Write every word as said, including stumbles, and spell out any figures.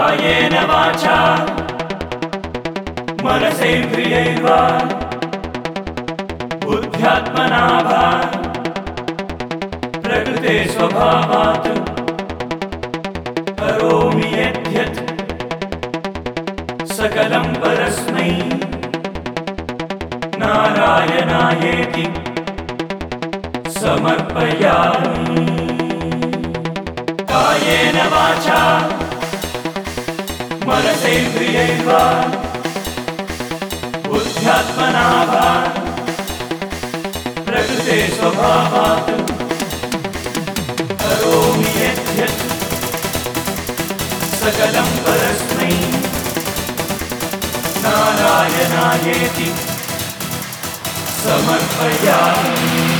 कायेन वाचा मनसेन्द्रियैर्वा बुद्ध्यात्मना वा प्रकृते स्वभावात् करोमि यद्यत् सकलं परस्मै नारायणायेति समर्पयामि। कायेन वाचा मनसेन्द्रियैर्वा बुद्ध्यात्मना वा प्रकृते स्वभावात् करोमि यद्यत् सकलं परस्मै नारायणायेति समर्पयामि।